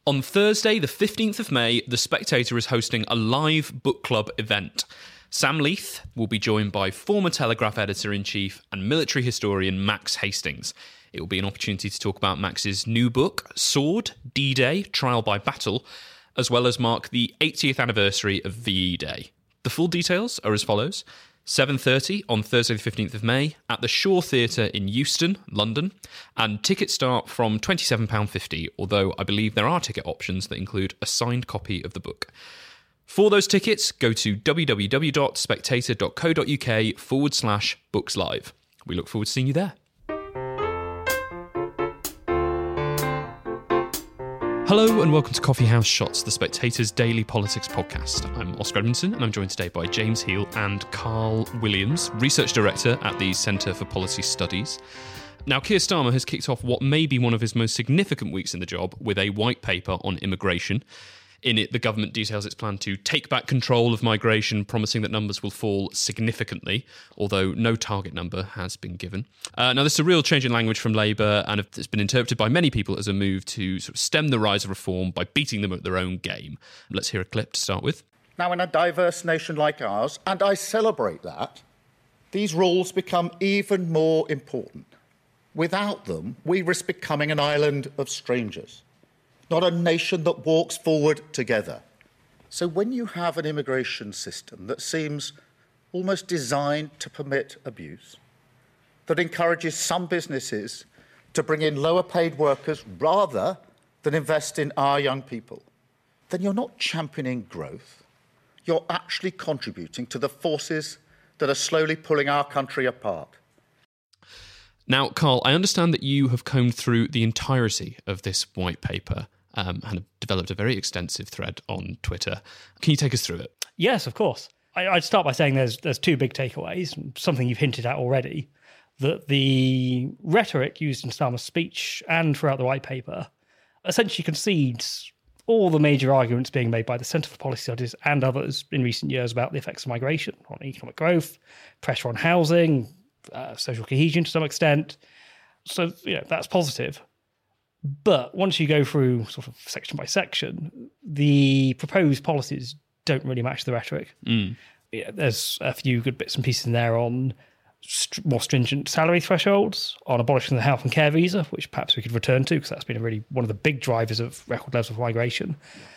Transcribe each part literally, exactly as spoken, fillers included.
On Thursday, the fifteenth of May, The Spectator is hosting a live book club event. Sam Leith will be joined by former Telegraph editor-in-chief and military historian Max Hastings. It will be an opportunity to talk about Max's new book, Sword, D-Day, Trial by Battle, as well as mark the eightieth anniversary of V E Day. The full details are as follows. seven thirty on Thursday the fifteenth of May at the Shaw Theatre in Euston, London, and tickets start from twenty-seven pounds fifty, although I believe there are ticket options that include a signed copy of the book. For those tickets, go to www.spectator.co.uk forward slash books live. We look forward to seeing you there. Hello and welcome to Coffee House Shots, The Spectator's daily politics podcast. I'm Oscar Edmondson and I'm joined today by James Heal and Carl Williams, Research Director at the Centre for Policy Studies. Now, Keir Starmer has kicked off what may be one of his most significant weeks in the job with a white paper on immigration. In it, the government details its plan to take back control of migration, promising that numbers will fall significantly, although no target number has been given. Uh, now, this is a real change in language from Labour, and it's been interpreted by many people as a move to sort of stem the rise of reform by beating them at their own game. Let's hear a clip to start with. Now, in a diverse nation like ours, and I celebrate that, these rules become even more important. Without them, we risk becoming an island of strangers, not a nation that walks forward together. So when you have an immigration system that seems almost designed to permit abuse, that encourages some businesses to bring in lower paid workers rather than invest in our young people, then you're not championing growth. You're actually contributing to the forces that are slowly pulling our country apart. Now, Carl, I understand that you have combed through the entirety of this white paper Um, and have developed a very extensive thread on Twitter. Can you take us through it? Yes, of course. I, I'd start by saying there's there's two big takeaways, something you've hinted at already, that the rhetoric used in Starmer's speech and throughout the white paper essentially concedes all the major arguments being made by the Centre for Policy Studies and others in recent years about the effects of migration on economic growth, pressure on housing, uh, social cohesion to some extent. So, you know, that's positive. But once you go through sort of section by section, the proposed policies don't really match the rhetoric. Mm. Yeah, there's a few good bits and pieces in there on st- more stringent salary thresholds, on abolishing the health and care visa, which perhaps we could return to because that's been a really one of the big drivers of record levels of migration.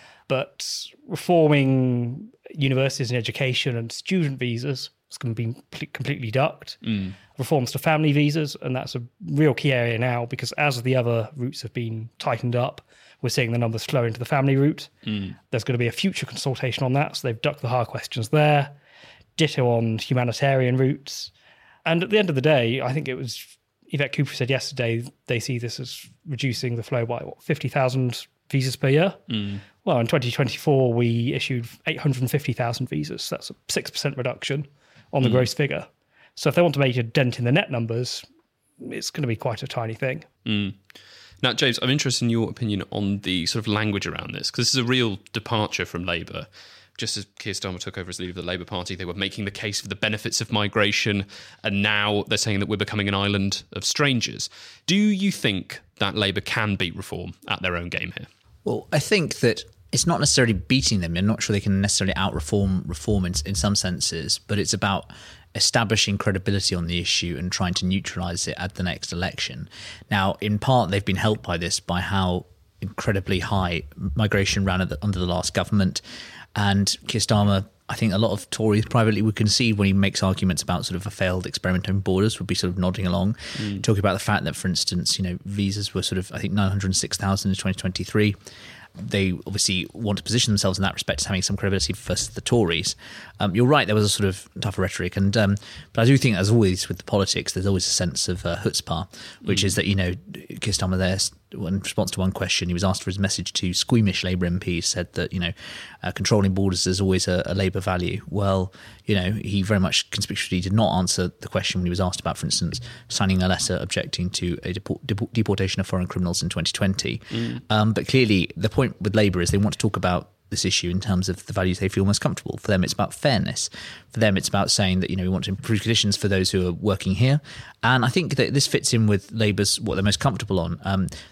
But reforming universities and education and student visas is going to be completely ducked. Mm. Reforms to family visas, and that's a real key area now because as the other routes have been tightened up, we're seeing the numbers flow into the family route. Mm. There's going to be a future consultation on that, so they've ducked the hard questions there. Ditto on humanitarian routes. And at the end of the day, I think it was Yvette Cooper said yesterday they see this as reducing the flow by, what, fifty thousand visas per year? Mm. Well, in twenty twenty-four, we issued eight hundred fifty thousand visas. So that's a six percent reduction on the mm. gross figure. So if they want to make a dent in the net numbers, it's going to be quite a tiny thing. Mm. Now, James, I'm interested in your opinion on the sort of language around this, because this is a real departure from Labour. Just as Keir Starmer took over as leader of the Labour Party, they were making the case for the benefits of migration, and now they're saying that we're becoming an island of strangers. Do you think that Labour can beat reform at their own game here? Well, I think that it's not necessarily beating them. I'm not sure they can necessarily out-reform reform in, in some senses, but it's about establishing credibility on the issue and trying to neutralise it at the next election. Now, in part, they've been helped by this, by how incredibly high migration ran at the, under the last government. And Keir Starmer, I think a lot of Tories privately would concede when he makes arguments about sort of a failed experiment on borders, would be sort of nodding along, mm. talking about the fact that, for instance, you know, visas were sort of, I think, nine hundred six thousand in twenty twenty-three. They obviously want to position themselves in that respect as having some credibility versus the Tories. Um, you're right, there was a sort of tougher rhetoric. and um, But I do think, as always with the politics, there's always a sense of uh, chutzpah, which mm. is that, you know, Keir Starmer there, in response to one question, he was asked for his message to squeamish Labour M Ps, said that, you know, uh, controlling borders is always a, a Labour value. Well, you know, he very much conspicuously did not answer the question when he was asked about, for instance, signing a letter objecting to a deport- deport- deportation of foreign criminals in twenty twenty. Mm. Um, but clearly, the point with Labour is they want to talk about this issue in terms of the values they feel most comfortable. For them, it's about fairness. For them, it's about saying that, you know, we want to improve conditions for those who are working here. And I think that this fits in with Labour's, what they're most comfortable on. Um,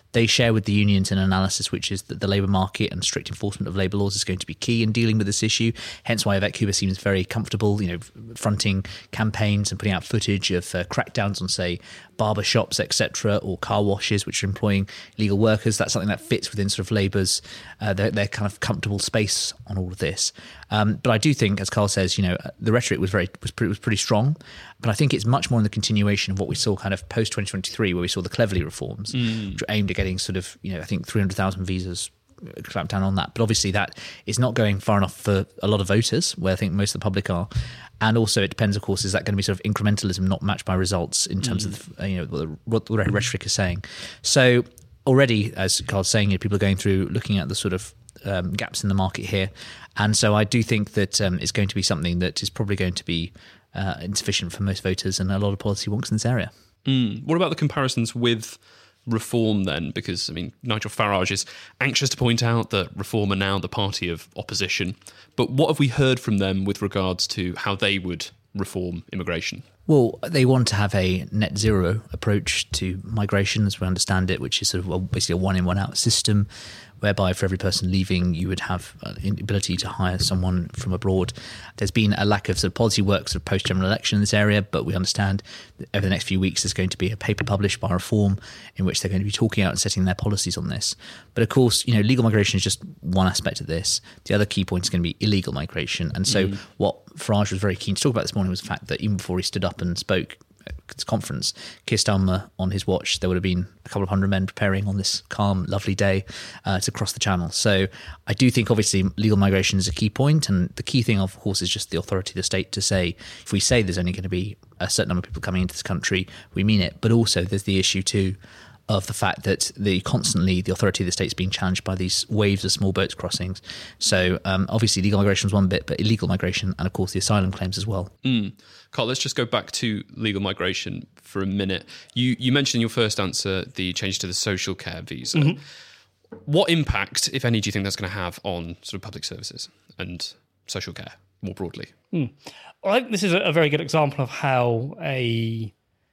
They share with the unions an analysis which is that the labour market and strict enforcement of labour laws is going to be key in dealing with this issue. Hence why Yvette Cooper seems very comfortable, you know, fronting campaigns and putting out footage of uh, crackdowns on, say, barber shops, et cetera, or car washes, which are employing illegal workers. That's something that fits within sort of Labour's, uh, their, their kind of comfortable space on all of this. Um, but I do think, as Carl says, you know, the rhetoric was very was pretty, was pretty strong. But I think it's much more in the continuation of what we saw kind of post twenty twenty-three, where we saw the Cleverly reforms, mm. which were aimed at getting sort of, you know, I think three hundred thousand visas, clamped down on that. But obviously that is not going far enough for a lot of voters, where I think most of the public are. And also it depends, of course, is that going to be sort of incrementalism not matched by results in terms mm. of, you know, what the, what the rhetoric is saying. So already, as Carl's saying, you know, people are going through looking at the sort of um, gaps in the market here. And so I do think that um, it's going to be something that is probably going to be uh, insufficient for most voters and a lot of policy wonks in this area. Mm. What about the comparisons with reform then? Because, I mean, Nigel Farage is anxious to point out that Reform are now the party of opposition. But what have we heard from them with regards to how they would reform immigration? Well, they want to have a net zero approach to migration, as we understand it, which is sort of well, basically a one in, one out system, whereby for every person leaving, you would have the ability to hire someone from abroad. There's been a lack of sort of policy work sort of post-general election in this area, but we understand that over the next few weeks there's going to be a paper published by Reform in which they're going to be talking out and setting their policies on this. But of course, you know, legal migration is just one aspect of this. The other key point is going to be illegal migration. And so mm. what Farage was very keen to talk about this morning was the fact that even before he stood up and spoke at this conference, Keir Starmer on his watch, there would have been a couple of hundred men preparing on this calm, lovely day uh, to cross the channel. So I do think obviously legal migration is a key point, and the key thing of course is just the authority of the state to say, if we say there's only going to be a certain number of people coming into this country, we mean it. But also there's the issue too of the fact that the constantly the authority of the state is being challenged by these waves of small boats crossings. So um, obviously legal migration is one bit, but illegal migration and of course the asylum claims as well. Mm. Carl, let's just go back to legal migration for a minute. You you mentioned in your first answer the change to the social care visa. Mm-hmm. What impact, if any, do you think that's going to have on sort of public services and social care more broadly? Mm. Well, I think this is a very good example of how a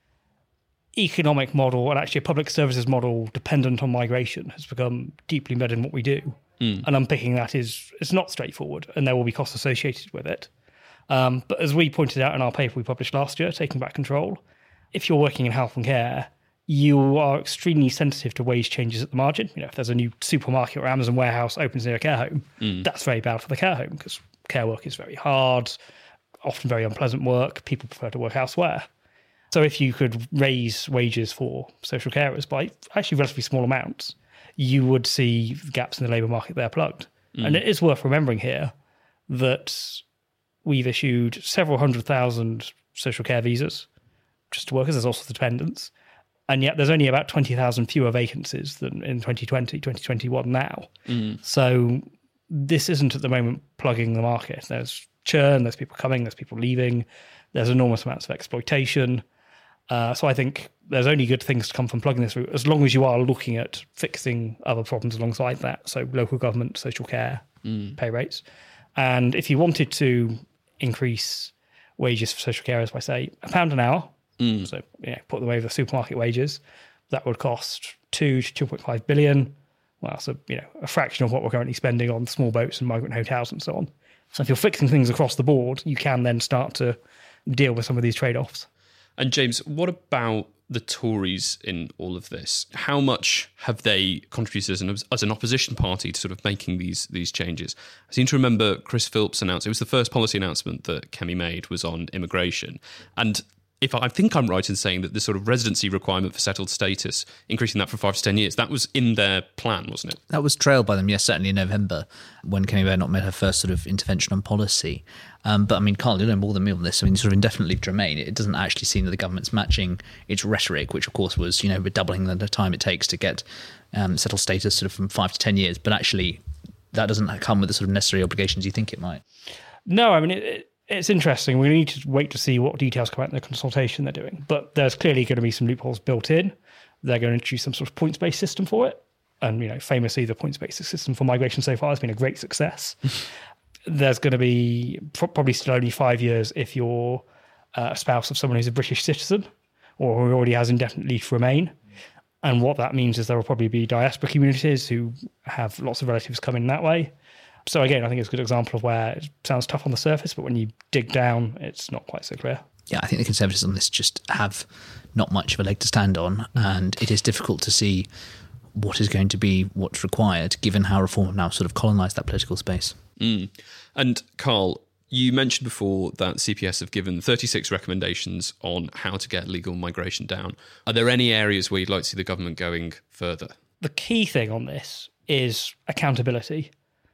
economic model and actually a public services model dependent on migration has become deeply embedded in what we do. Mm. And unpicking that is it's not straightforward, and there will be costs associated with it. Um, but as we pointed out in our paper we published last year, Taking Back Control, if you're working in health and care, you are extremely sensitive to wage changes at the margin. You know, if there's a new supermarket or Amazon warehouse opens near a care home, mm. that's very bad for the care home because care work is very hard, often very unpleasant work. People prefer to work elsewhere. So if you could raise wages for social carers by actually relatively small amounts, you would see gaps in the labour market there plugged. Mm. And it is worth remembering here that we've issued several hundred thousand social care visas just to workers. There's also the dependents. And yet there's only about twenty thousand fewer vacancies than in twenty twenty, twenty twenty-one now. Mm. So this isn't at the moment plugging the market. There's churn, there's people coming, there's people leaving, there's enormous amounts of exploitation. Uh, so I think there's only good things to come from plugging this route, as long as you are looking at fixing other problems alongside that. So local government, social care, mm. pay rates. And if you wanted to increase wages for social carers by, say, a pound an hour, mm. so you know, put them over the supermarket wages, that would cost two to two point five billion. Well, so you know, a fraction of what we're currently spending on small boats and migrant hotels and so on. So if you're fixing things across the board, you can then start to deal with some of these trade-offs. And James, what about the Tories in all of this? How much have they contributed as an, as an opposition party to sort of making these these changes? I seem to remember Chris Philps announced, it was the first policy announcement that Kemi made was on immigration. And if I, I think I'm right in saying that the sort of residency requirement for settled status, increasing that from five to ten years, that was in their plan, wasn't it? That was trailed by them, yes, certainly in November, when Kemi Badenoch made her first sort of intervention on policy. Um, but I mean, Carl, you know more than me on this. I mean, sort of indefinite leave to remain, it doesn't actually seem that the government's matching its rhetoric, which of course was, you know, doubling the, the time it takes to get um, settled status sort of from five to ten years. But actually, that doesn't come with the sort of necessary obligations you think it might. No, I mean, it, it, it's interesting. We need to wait to see what details come out in the consultation they're doing. But there's clearly going to be some loopholes built in. They're going to introduce some sort of points-based system for it. And, you know, famously, the points-based system for migration so far has been a great success. There's going to be probably still only five years if you're uh, a spouse of someone who's a British citizen or who already has indefinite leave to remain. And what that means is there will probably be diaspora communities who have lots of relatives coming that way. So again, I think it's a good example of where it sounds tough on the surface, but when you dig down, it's not quite so clear. Yeah, I think the Conservatives on this just have not much of a leg to stand on, and it is difficult to see what is going to be what's required, given how reform have now sort of colonised that political space. Mm. And Carl, you mentioned before that C P S have given thirty-six recommendations on how to get legal migration down. Are there any areas where you'd like to see the government going further? The key thing on this is accountability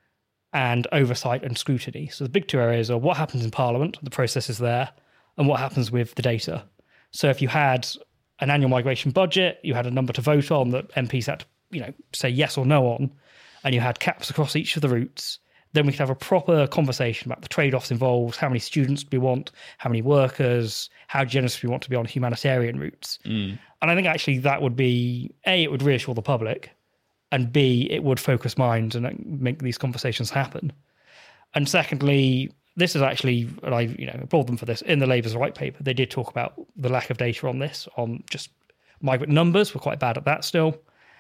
and oversight and scrutiny. So the big two areas are what happens in Parliament, the process is there, and what happens with the data. So if you had an annual migration budget, you had a number to vote on that M Ps had to, you know, say yes or no on, and you had caps across each of the routes, then we could have a proper conversation about the trade-offs involved, how many students we want, how many workers, how generous we want to be on humanitarian routes. Mm. And I think actually that would be, A, it would reassure the public, and B, it would focus minds and make these conversations happen. And secondly, this is actually, and I you know applaud them for this, in the Labour's white paper, they did talk about the lack of data on this, on just migrant numbers. We're quite bad at that still,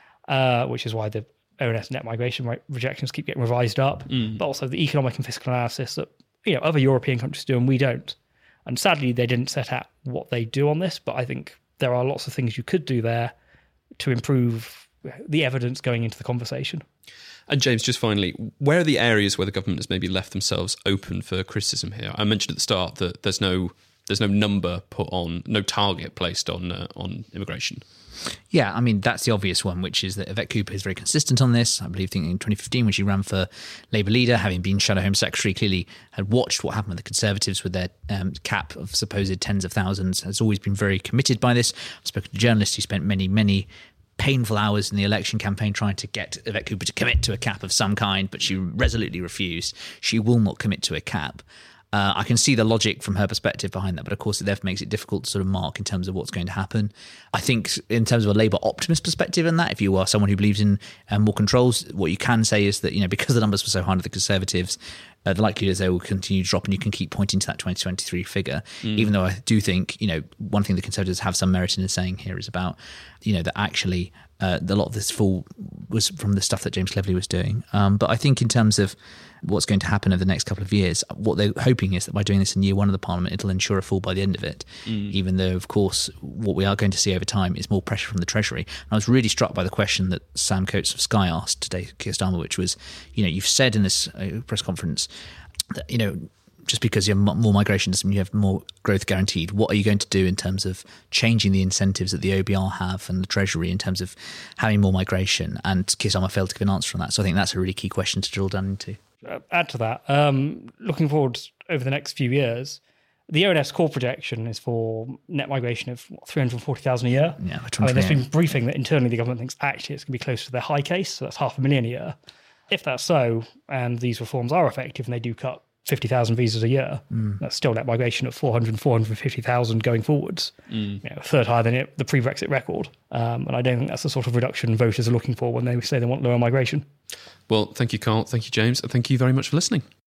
uh, which is why the O N S net migration re- rejections keep getting revised up, mm. but also the economic and fiscal analysis that you know other European countries do and we don't. And sadly, they didn't set out what they do on this, but I think there are lots of things you could do there to improve the evidence going into the conversation. And James, just finally, where are the areas where the government has maybe left themselves open for criticism here? I mentioned at the start that there's no there's no number put on, no target placed on uh, on immigration. Yeah, I mean, that's the obvious one, which is that Yvette Cooper is very consistent on this. I believe think in twenty fifteen, when she ran for Labour leader, having been Shadow Home Secretary, clearly had watched what happened with the Conservatives with their um, cap of supposed tens of thousands, has always been very committed by this. I've spoken to journalists who spent many, many painful hours in the election campaign trying to get Yvette Cooper to commit to a cap of some kind, but she resolutely refused. She will not commit to a cap. Uh, I can see the logic from her perspective behind that, but of course it therefore makes it difficult to sort of mark in terms of what's going to happen. I think in terms of a Labour optimist perspective in that, if you are someone who believes in um, more controls, what you can say is that, you know, because the numbers were so high to the Conservatives, uh, the likelihood is they will continue to drop, and you can keep pointing to that twenty twenty-three figure, mm. even though I do think, you know, one thing the Conservatives have some merit in saying here is about, you know, that actually uh, a lot of this fall was from the stuff that James Cleverly was doing. Um, but I think in terms of what's going to happen over the next couple of years, what they're hoping is that by doing this in year one of the Parliament, it'll ensure a fall by the end of it, mm. even though, of course, what we are going to see over time is more pressure from the Treasury. And I was really struck by the question that Sam Coates of Sky asked today, Keir Starmer, which was, you know, you've said in this uh, press conference that, you know, just because you have more migration doesn't mean you have more growth guaranteed. What are you going to do in terms of changing the incentives that the O B R have and the Treasury in terms of having more migration? And Keir Starmer failed to give an answer on that. So I think that's a really key question to drill down into. Uh, add to that, um, looking forward over the next few years, the O N S core projection is for net migration of what, three hundred forty thousand a year. Yeah, I mean, there's been briefing that internally the government thinks actually it's going to be close to their high case, so that's half a million a year. If that's so, and these reforms are effective and they do cut fifty thousand visas a year, mm. that's still net migration of four hundred, four hundred fifty thousand going forwards, mm. you know, a third higher than it, the pre-Brexit record. Um, and I don't think that's the sort of reduction voters are looking for when they say they want lower migration. Well, thank you, Carl. Thank you, James. And thank you very much for listening.